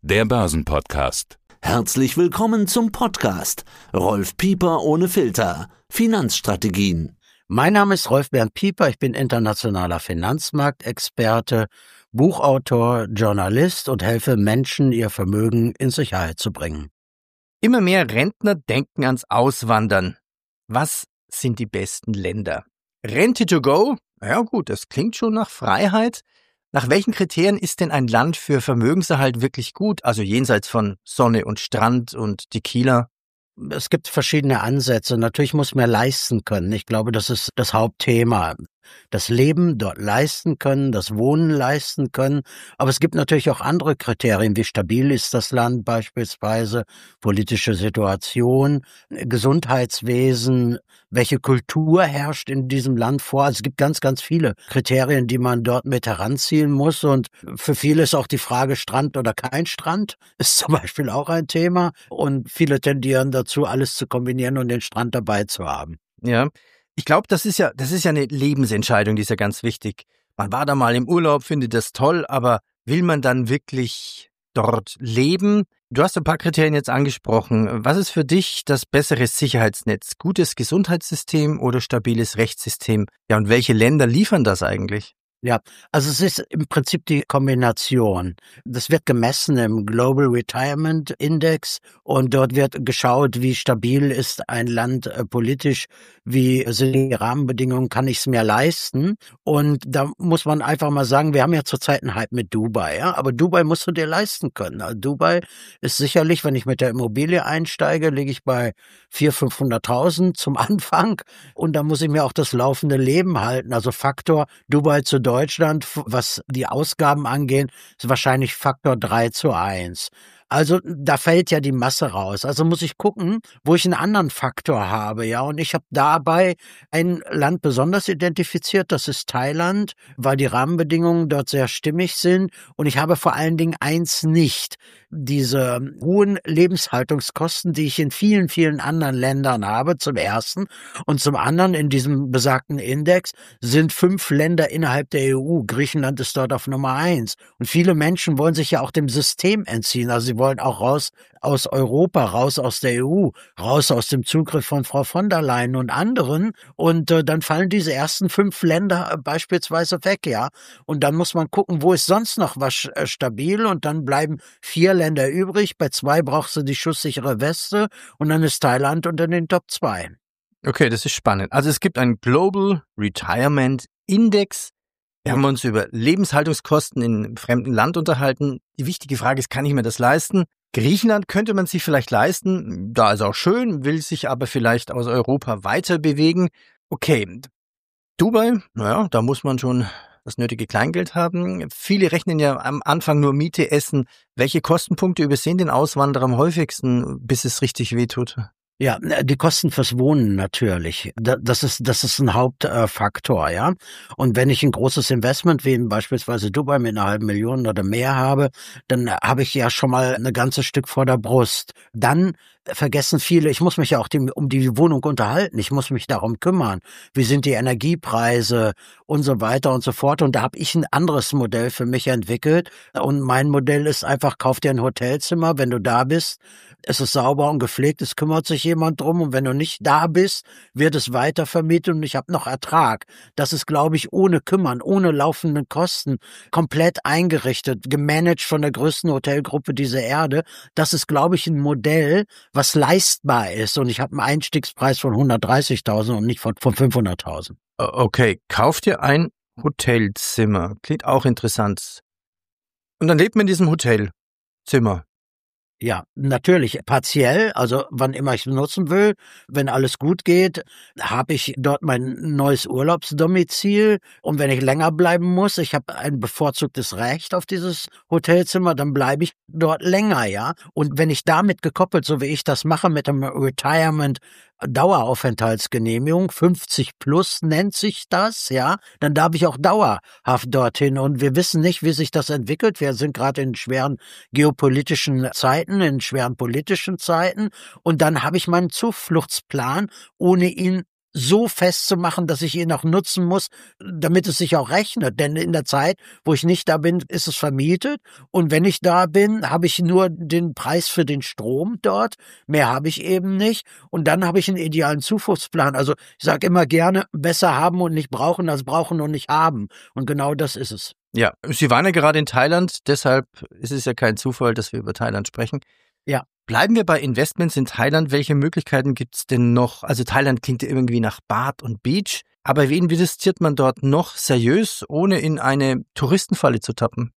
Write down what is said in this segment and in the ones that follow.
der Börsenpodcast. Herzlich willkommen zum Podcast Rolf Pieper ohne Filter. Finanzstrategien. Mein Name ist Rolf Bernd Pieper, ich bin internationaler Finanzmarktexperte, Buchautor, Journalist und helfe Menschen, ihr Vermögen in Sicherheit zu bringen. Immer mehr Rentner denken ans Auswandern. Was sind die besten Länder? Rente to go? Ja gut, das klingt schon nach Freiheit. Nach welchen Kriterien ist denn ein Land für Vermögenserhalt wirklich gut? Also jenseits von Sonne und Strand und Tequila? Es gibt verschiedene Ansätze. Natürlich muss man leisten können. Ich glaube, das ist das Hauptthema. Das Leben dort leisten können, das Wohnen leisten können. Aber es gibt natürlich auch andere Kriterien, wie stabil ist das Land beispielsweise, politische Situation, Gesundheitswesen, welche Kultur herrscht in diesem Land vor. Also es gibt ganz, ganz viele Kriterien, die man dort mit heranziehen muss. Und für viele ist auch die Frage Strand oder kein Strand, ist zum Beispiel auch ein Thema. Und viele tendieren dazu, alles zu kombinieren und den Strand dabei zu haben. Ja. Ich glaube, das ist ja eine Lebensentscheidung, die ist ja ganz wichtig. Man war da mal im Urlaub, findet das toll, aber will man dann wirklich dort leben? Du hast ein paar Kriterien jetzt angesprochen. Was ist für dich das bessere Sicherheitsnetz? Gutes Gesundheitssystem oder stabiles Rechtssystem? Ja, und welche Länder liefern das eigentlich? Ja, also es ist im Prinzip die Kombination. Das wird gemessen im Global Retirement Index und dort wird geschaut, wie stabil ist ein Land politisch, wie sind die Rahmenbedingungen, kann ich es mir leisten? Und da muss man einfach mal sagen, wir haben ja zurzeit einen Hype mit Dubai, ja, aber Dubai musst du dir leisten können. Also Dubai ist sicherlich, wenn ich mit der Immobilie einsteige, liege ich bei 400.000, 500.000 zum Anfang und da muss ich mir auch das laufende Leben halten. Also Faktor Dubai zu Deutschland, was die Ausgaben angeht, ist wahrscheinlich Faktor 3:1. Also da fällt ja die Masse raus. Also muss ich gucken, wo ich einen anderen Faktor habe, ja. Und ich habe dabei ein Land besonders identifiziert, das ist Thailand, weil die Rahmenbedingungen dort sehr stimmig sind. Und ich habe vor allen Dingen eins nicht: diese hohen Lebenshaltungskosten, die ich in vielen, vielen anderen Ländern habe, zum ersten. Und zum anderen, in diesem besagten Index sind 5 Länder innerhalb der EU. Griechenland ist dort auf Nummer 1. Und viele Menschen wollen sich ja auch dem System entziehen. Also sie wollen auch raus aus Europa, raus aus der EU, raus aus dem Zugriff von Frau von der Leyen und anderen. Und dann fallen diese ersten 5 Länder beispielsweise weg, ja. Und dann muss man gucken, wo ist sonst noch was stabil. Und dann bleiben 4 Länder übrig. Bei 2 brauchst du die schusssichere Weste. Und dann ist Thailand unter den Top 2. Okay, das ist spannend. Also es gibt einen Global Retirement Index. Wir haben uns über Lebenshaltungskosten in einem fremden Land unterhalten. Die wichtige Frage ist, kann ich mir das leisten? Griechenland könnte man sich vielleicht leisten. Da ist auch schön, will sich aber vielleicht aus Europa weiter bewegen. Okay, Dubai, naja, da muss man schon das nötige Kleingeld haben. Viele rechnen ja am Anfang nur Miete, Essen. Welche Kostenpunkte übersehen den Auswanderer am häufigsten, bis es richtig wehtut? Ja, die Kosten fürs Wohnen natürlich. Das ist ein Hauptfaktor, ja. Und wenn ich ein großes Investment wie beispielsweise Dubai mit 500.000 oder mehr habe, dann habe ich ja schon mal ein ganzes Stück vor der Brust. Dann vergessen viele, ich muss mich ja auch um die Wohnung unterhalten, ich muss mich darum kümmern. Wie sind die Energiepreise und so weiter und so fort. Und da habe ich ein anderes Modell für mich entwickelt. Und mein Modell ist einfach, kauf dir ein Hotelzimmer, wenn du da bist, es ist sauber und gepflegt, es kümmert sich jemand drum. Und wenn du nicht da bist, wird es weitervermietet und ich habe noch Ertrag. Das ist, glaube ich, ohne Kümmern, ohne laufenden Kosten, komplett eingerichtet, gemanagt von der größten Hotelgruppe dieser Erde. Das ist, glaube ich, ein Modell, was leistbar ist. Und ich habe einen Einstiegspreis von 130.000 und nicht von 500.000. Okay, kauf dir ein Hotelzimmer. Klingt auch interessant. Und dann lebt man in diesem Hotelzimmer. Ja, natürlich partiell, also wann immer ich es nutzen will. Wenn alles gut geht, habe ich dort mein neues Urlaubsdomizil. Und wenn ich länger bleiben muss, ich habe ein bevorzugtes Recht auf dieses Hotelzimmer, dann bleibe ich dort länger, ja. Und wenn ich damit gekoppelt, so wie ich das mache mit dem Retirement Daueraufenthaltsgenehmigung, 50 plus nennt sich das, ja, dann darf ich auch dauerhaft dorthin. Und wir wissen nicht, wie sich das entwickelt. Wir sind gerade in schweren geopolitischen Zeiten, in schweren politischen Zeiten. Und dann habe ich meinen Zufluchtsplan, ohne ihn so festzumachen, dass ich ihn auch nutzen muss, damit es sich auch rechnet. Denn in der Zeit, wo ich nicht da bin, ist es vermietet. Und wenn ich da bin, habe ich nur den Preis für den Strom dort. Mehr habe ich eben nicht. Und dann habe ich einen idealen Zuflussplan. Also ich sage immer gerne, besser haben und nicht brauchen, als brauchen und nicht haben. Und genau das ist es. Ja, Sie waren ja gerade in Thailand, deshalb ist es ja kein Zufall, dass wir über Thailand sprechen. Ja. Bleiben wir bei Investments in Thailand. Welche Möglichkeiten gibt's denn noch? Also Thailand klingt ja irgendwie nach Bad und Beach, aber wie investiert man dort noch seriös, ohne in eine Touristenfalle zu tappen?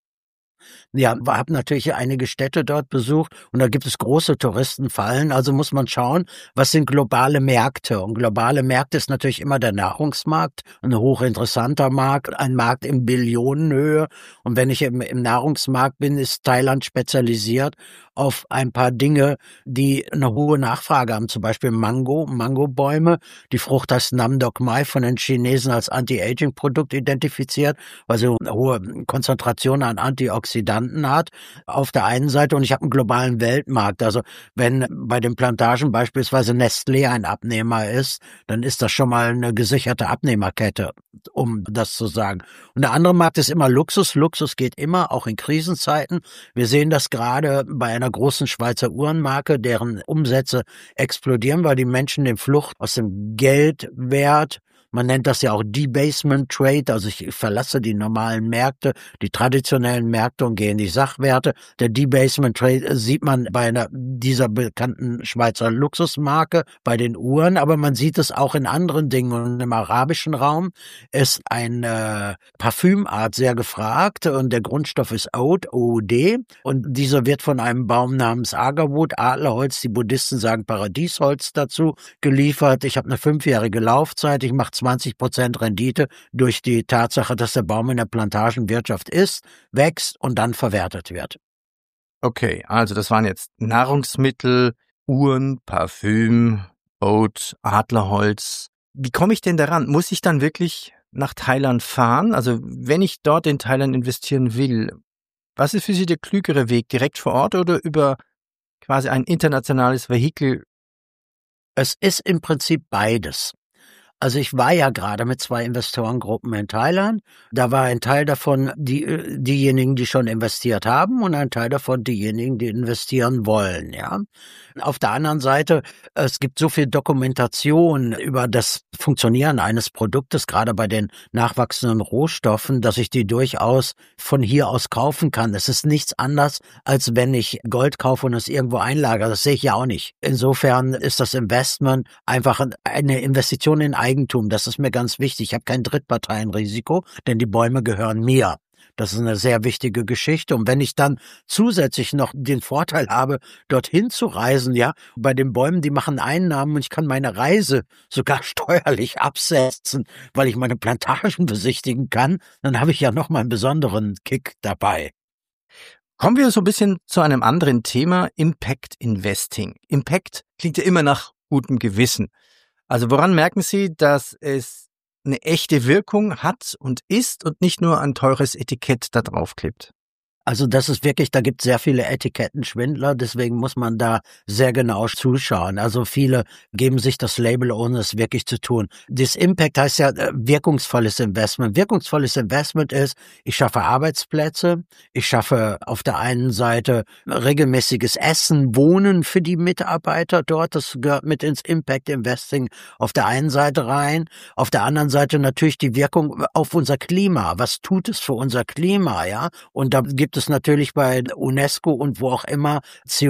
Ja, wir haben natürlich einige Städte dort besucht und da gibt es große Touristenfallen. Also muss man schauen, was sind globale Märkte? Und globale Märkte ist natürlich immer der Nahrungsmarkt, ein hochinteressanter Markt, ein Markt in Billionenhöhe. Und wenn ich im Nahrungsmarkt bin, ist Thailand spezialisiert auf ein paar Dinge, die eine hohe Nachfrage haben. Zum Beispiel Mangobäume. Die Frucht heißt Nam Doc Mai, von den Chinesen als Anti-Aging-Produkt identifiziert, weil sie eine hohe Konzentration an Antioxidanten hat auf der einen Seite. Und ich habe einen globalen Weltmarkt. Also wenn bei den Plantagen beispielsweise Nestlé ein Abnehmer ist, dann ist das schon mal eine gesicherte Abnehmerkette, um das zu sagen. Und der andere Markt ist immer Luxus. Luxus geht immer, auch in Krisenzeiten. Wir sehen das gerade bei einer großen Schweizer Uhrenmarke, deren Umsätze explodieren, weil die Menschen den Flucht aus dem Geldwert, man nennt das ja auch Debasement Trade, also ich verlasse die normalen Märkte, die traditionellen Märkte und gehe in die Sachwerte. Der Debasement Trade sieht man bei dieser bekannten Schweizer Luxusmarke, bei den Uhren, aber man sieht es auch in anderen Dingen. Und im arabischen Raum ist eine Parfümart sehr gefragt und der Grundstoff ist Oud, OUD, und dieser wird von einem Baum namens Agarwood, Adlerholz, die Buddhisten sagen Paradiesholz dazu, geliefert. Ich habe eine 5-jährige Laufzeit, ich mache 20% Rendite durch die Tatsache, dass der Baum in der Plantagenwirtschaft ist, wächst und dann verwertet wird. Okay, also das waren jetzt Nahrungsmittel, Uhren, Parfüm, Oud, Adlerholz. Wie komme ich denn daran? Muss ich dann wirklich nach Thailand fahren? Also wenn ich dort in Thailand investieren will, was ist für Sie der klügere Weg? Direkt vor Ort oder über quasi ein internationales Vehikel? Es ist im Prinzip beides. Also ich war ja gerade mit 2 Investorengruppen in Thailand. Da war ein Teil davon diejenigen, die schon investiert haben, und ein Teil davon diejenigen, die investieren wollen. Ja. Auf der anderen Seite, es gibt so viel Dokumentation über das Funktionieren eines Produktes, gerade bei den nachwachsenden Rohstoffen, dass ich die durchaus von hier aus kaufen kann. Es ist nichts anderes, als wenn ich Gold kaufe und es irgendwo einlagere. Das sehe ich ja auch nicht. Insofern ist das Investment einfach eine Investition in Eigentum. Das ist mir ganz wichtig. Ich habe kein Drittparteienrisiko, denn die Bäume gehören mir. Das ist eine sehr wichtige Geschichte. Und wenn ich dann zusätzlich noch den Vorteil habe, dorthin zu reisen, ja, bei den Bäumen, die machen Einnahmen und ich kann meine Reise sogar steuerlich absetzen, weil ich meine Plantagen besichtigen kann, dann habe ich ja noch mal einen besonderen Kick dabei. Kommen wir so ein bisschen zu einem anderen Thema, Impact Investing. Impact klingt ja immer nach gutem Gewissen. Also woran merken Sie, dass es eine echte Wirkung hat und ist und nicht nur ein teures Etikett da draufklebt? Also das ist wirklich, da gibt es sehr viele Etikettenschwindler, deswegen muss man da sehr genau zuschauen. Also viele geben sich das Label, ohne es wirklich zu tun. Das Impact heißt ja wirkungsvolles Investment. Wirkungsvolles Investment ist, ich schaffe Arbeitsplätze, ich schaffe auf der einen Seite regelmäßiges Essen, Wohnen für die Mitarbeiter dort, das gehört mit ins Impact Investing auf der einen Seite rein. Auf der anderen Seite natürlich die Wirkung auf unser Klima. Was tut es für unser Klima, ja? Und da gibt es natürlich bei UNESCO und wo auch immer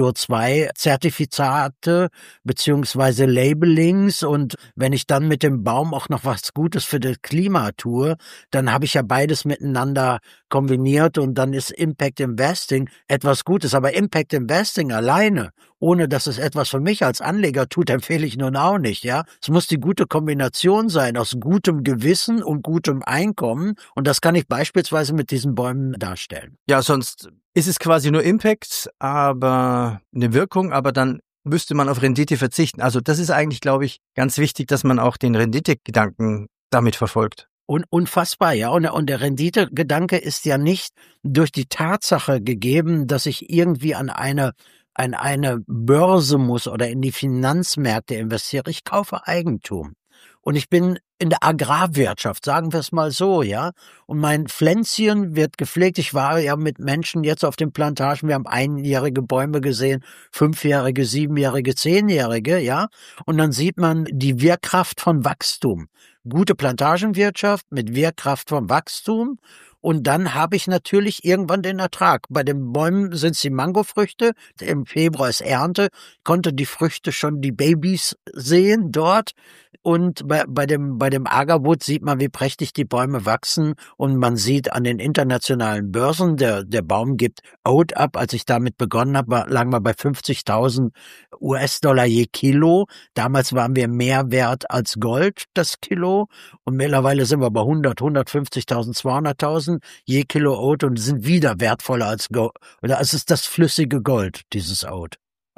CO2-Zertifikate beziehungsweise Labelings, und wenn ich dann mit dem Baum auch noch was Gutes für das Klima tue, dann habe ich ja beides miteinander kombiniert und dann ist Impact Investing etwas Gutes. Aber Impact Investing alleine, ohne dass es etwas für mich als Anleger tut, empfehle ich nun auch nicht, ja. Es muss die gute Kombination sein aus gutem Gewissen und gutem Einkommen, und das kann ich beispielsweise mit diesen Bäumen darstellen. Ja, sonst ist es quasi nur Impact, aber eine Wirkung, aber dann müsste man auf Rendite verzichten. Also das ist eigentlich, glaube ich, ganz wichtig, dass man auch den Renditegedanken damit verfolgt. Und unfassbar, ja. Und der Renditegedanke ist ja nicht durch die Tatsache gegeben, dass ich irgendwie an eine Börse muss oder in die Finanzmärkte investiere. Ich kaufe Eigentum. Und ich bin in der Agrarwirtschaft, sagen wir es mal so, ja. Und mein Pflänzchen wird gepflegt. Ich war ja mit Menschen jetzt auf den Plantagen. Wir haben einjährige Bäume gesehen, 5-jährige, 7-jährige, 10-jährige, ja. Und dann sieht man die Wehrkraft von Wachstum. Gute Plantagenwirtschaft mit Wehrkraft von Wachstum. Und dann habe ich natürlich irgendwann den Ertrag. Bei den Bäumen sind es die Mangofrüchte. Im Februar ist Ernte. Ich konnte die Früchte schon, die Babys sehen dort. Und bei dem Agarwood sieht man, wie prächtig die Bäume wachsen. Und man sieht an den internationalen Börsen, der Baum gibt Oat ab. Als ich damit begonnen habe, lagen wir bei 50.000 US-Dollar je Kilo. Damals waren wir mehr wert als Gold, das Kilo. Und mittlerweile sind wir bei 150.000, 200.000 je Kilo Oat und sind wieder wertvoller als Gold. Oder es ist das flüssige Gold, dieses Oat.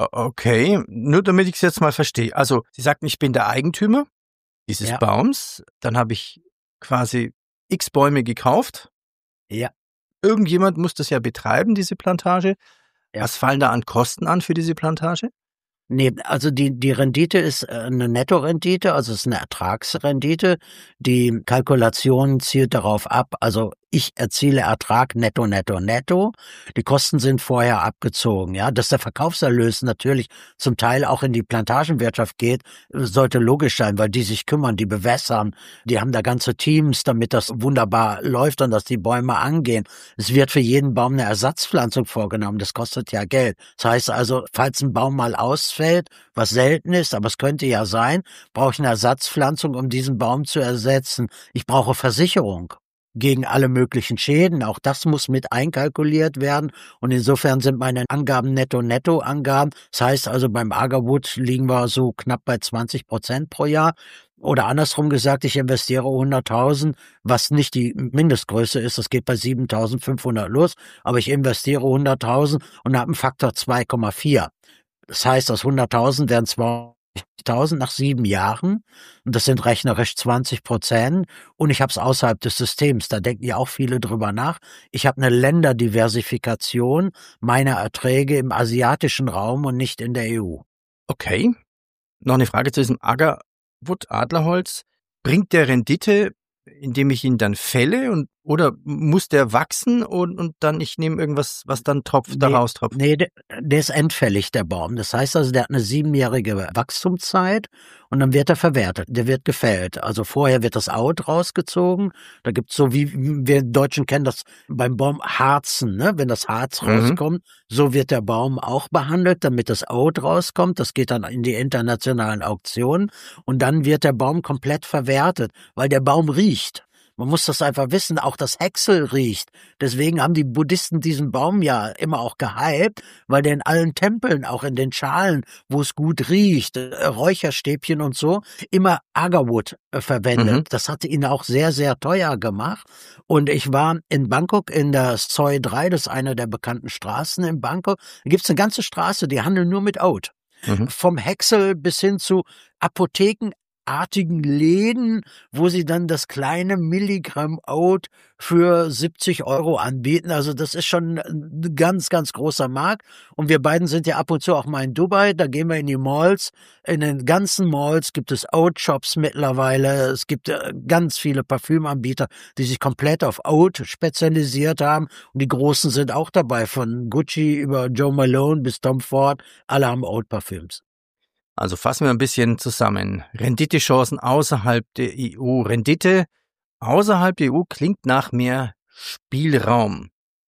Okay, nur damit ich es jetzt mal verstehe. Also, Sie sagten, ich bin der Eigentümer dieses Baums. Dann habe ich quasi x Bäume gekauft. Ja. Irgendjemand muss das ja betreiben, diese Plantage. Ja. Was fallen da an Kosten an für diese Plantage? Nee, also die Rendite ist eine Nettorendite, also es ist eine Ertragsrendite. Die Kalkulation zielt darauf ab, also ich erziele Ertrag netto, netto, netto. Die Kosten sind vorher abgezogen, ja. Dass der Verkaufserlös natürlich zum Teil auch in die Plantagenwirtschaft geht, sollte logisch sein, weil die sich kümmern, die bewässern, die haben da ganze Teams, damit das wunderbar läuft und dass die Bäume angehen. Es wird für jeden Baum eine Ersatzpflanzung vorgenommen, das kostet ja Geld. Das heißt also, falls ein Baum mal ausfällt, was selten ist, aber es könnte ja sein, brauche ich eine Ersatzpflanzung, um diesen Baum zu ersetzen. Ich brauche Versicherung gegen alle möglichen Schäden. Auch das muss mit einkalkuliert werden. Und insofern sind meine Angaben Netto-Netto-Angaben. Das heißt also, beim Agarwood liegen wir so knapp bei 20% pro Jahr. Oder andersrum gesagt, ich investiere 100.000, was nicht die Mindestgröße ist. Das geht bei 7.500 los. Aber ich investiere 100.000 und habe einen Faktor 2,4. Das heißt, aus 100.000 werden 2.000 nach 7 Jahren. Und das sind rechnerisch 20%. Und ich habe es außerhalb des Systems. Da denken ja auch viele drüber nach. Ich habe eine Länderdiversifikation meiner Erträge im asiatischen Raum und nicht in der EU. Okay. Noch eine Frage zu diesem Agarwood Adlerholz. Bringt der Rendite, indem ich ihn dann fälle oder muss der wachsen und dann ich nehme irgendwas, was dann daraus tropft? Nee, der ist endfällig, der Baum. Das heißt also, der hat eine 7-jährige Wachstumszeit und dann wird er verwertet. Der wird gefällt. Also vorher wird das Out rausgezogen. Da gibt's so, wie wir Deutschen kennen das beim Baum Harzen, ne? Wenn das Harz rauskommt, so wird der Baum auch behandelt, damit das Out rauskommt. Das geht dann in die internationalen Auktionen und dann wird der Baum komplett verwertet, weil der Baum riecht. Man muss das einfach wissen, auch das Häcksel riecht. Deswegen haben die Buddhisten diesen Baum ja immer auch gehypt, weil der in allen Tempeln, auch in den Schalen, wo es gut riecht, Räucherstäbchen und so, immer Agarwood verwendet. Das hatte ihn auch sehr, sehr teuer gemacht. Und ich war in Bangkok in der Soi 3, das ist eine der bekannten Straßen in Bangkok. Da gibt's eine ganze Straße, die handeln nur mit Oat. Vom Häcksel bis hin zu Apotheken, artigen Läden, wo sie dann das kleine Milligramm Oat für 70 € anbieten. Also das ist schon ein ganz, ganz großer Markt. Und wir beiden sind ja ab und zu auch mal in Dubai. Da gehen wir in die Malls. In den ganzen Malls gibt es Oat-Shops mittlerweile. Es gibt ganz viele Parfümanbieter, die sich komplett auf Oat spezialisiert haben. Und die Großen sind auch dabei, von Gucci über Joe Malone bis Tom Ford. Alle haben Oat-Parfüms. Also fassen wir ein bisschen zusammen. Renditechancen außerhalb der EU. Rendite außerhalb der EU klingt nach mehr Spielraum.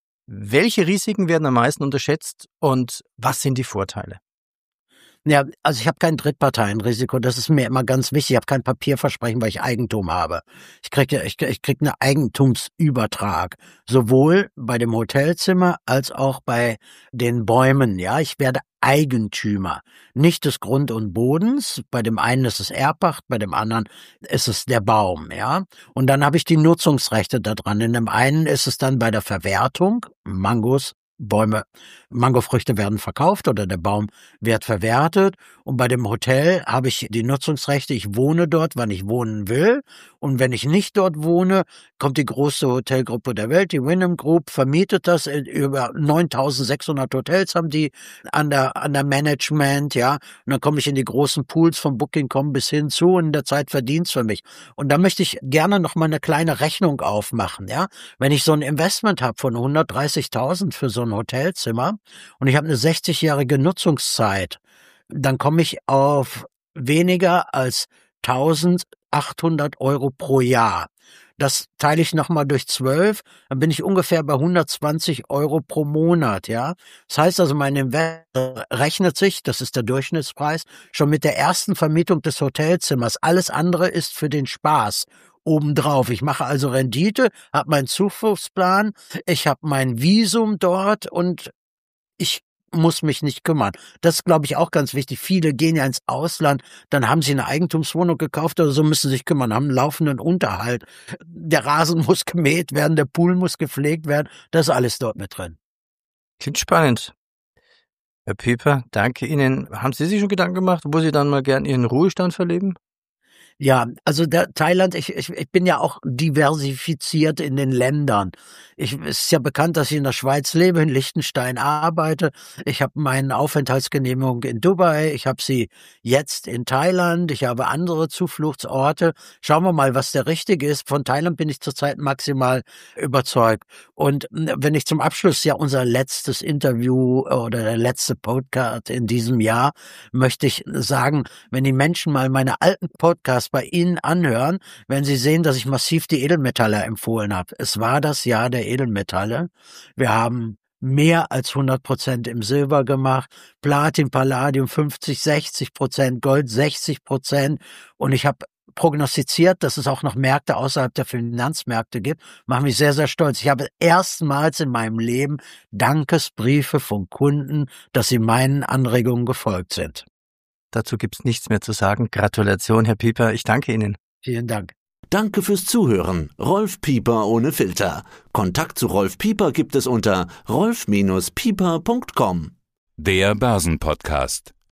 Welche Risiken werden am meisten unterschätzt und was sind die Vorteile? Ja, also ich habe kein Drittparteienrisiko, das ist mir immer ganz wichtig. Ich habe kein Papierversprechen, weil ich Eigentum habe. Ich krieg eine Eigentumsübertrag, sowohl bei dem Hotelzimmer als auch bei den Bäumen. Ja, ich werde Eigentümer, nicht des Grund und Bodens. Bei dem einen ist es Erbpacht, bei dem anderen ist es der Baum, ja. Und dann habe ich die Nutzungsrechte daran. In dem einen ist es dann bei der Verwertung, Mangos, Mangofrüchte werden verkauft oder der Baum wird verwertet. Und bei dem Hotel habe ich die Nutzungsrechte. Ich wohne dort, wann ich wohnen will. Und wenn ich nicht dort wohne, kommt die größte Hotelgruppe der Welt, die Wyndham Group, vermietet das. Über 9.600 Hotels haben die an der Management, ja. Und dann komme ich in die großen Pools von Booking.com bis hin zu und in der Zeit Verdienst für mich. Und da möchte ich gerne noch mal eine kleine Rechnung aufmachen, ja. Wenn ich so ein Investment habe von 130.000 für so ein Hotelzimmer und ich habe eine 60-jährige Nutzungszeit, dann komme ich auf weniger als 1.800 Euro pro Jahr. Das teile ich nochmal durch 12, dann bin ich ungefähr bei 120 Euro pro Monat, ja. Das heißt also, mein Investment rechnet sich, das ist der Durchschnittspreis, schon mit der ersten Vermietung des Hotelzimmers. Alles andere ist für den Spaß obendrauf. Ich mache also Rendite, habe meinen Zufluchtsplan, ich habe mein Visum dort und ich muss mich nicht kümmern. Das ist, glaube ich, auch ganz wichtig. Viele gehen ja ins Ausland, dann haben sie eine Eigentumswohnung gekauft oder so, müssen sich kümmern, haben einen laufenden Unterhalt. Der Rasen muss gemäht werden, der Pool muss gepflegt werden. Das ist alles dort mit drin. Klingt spannend. Herr Pieper, danke Ihnen. Haben Sie sich schon Gedanken gemacht, wo Sie dann mal gern Ihren Ruhestand verleben? Ja, also Thailand, ich bin ja auch diversifiziert in den Ländern. Es ist ja bekannt, dass ich in der Schweiz lebe, in Liechtenstein arbeite. Ich habe meine Aufenthaltsgenehmigung in Dubai. Ich habe sie jetzt in Thailand. Ich habe andere Zufluchtsorte. Schauen wir mal, was der richtige ist. Von Thailand bin ich zurzeit maximal überzeugt. Und wenn ich zum Abschluss ja unser letztes Interview oder der letzte Podcast in diesem Jahr, möchte ich sagen, wenn die Menschen mal meine alten Podcasts bei Ihnen anhören, wenn Sie sehen, dass ich massiv die Edelmetalle empfohlen habe. Es war das Jahr der Edelmetalle. Wir haben mehr als 100% im Silber gemacht, Platin, Palladium 50-60%, Gold 60%. Und ich habe prognostiziert, dass es auch noch Märkte außerhalb der Finanzmärkte gibt. Macht mich sehr, sehr stolz. Ich habe erstmals in meinem Leben Dankesbriefe von Kunden, dass sie meinen Anregungen gefolgt sind. Dazu gibt's nichts mehr zu sagen. Gratulation, Herr Pieper. Ich danke Ihnen. Vielen Dank. Danke fürs Zuhören. Rolf Pieper ohne Filter. Kontakt zu Rolf Pieper gibt es unter rolf-pieper.com. Der Börsenpodcast.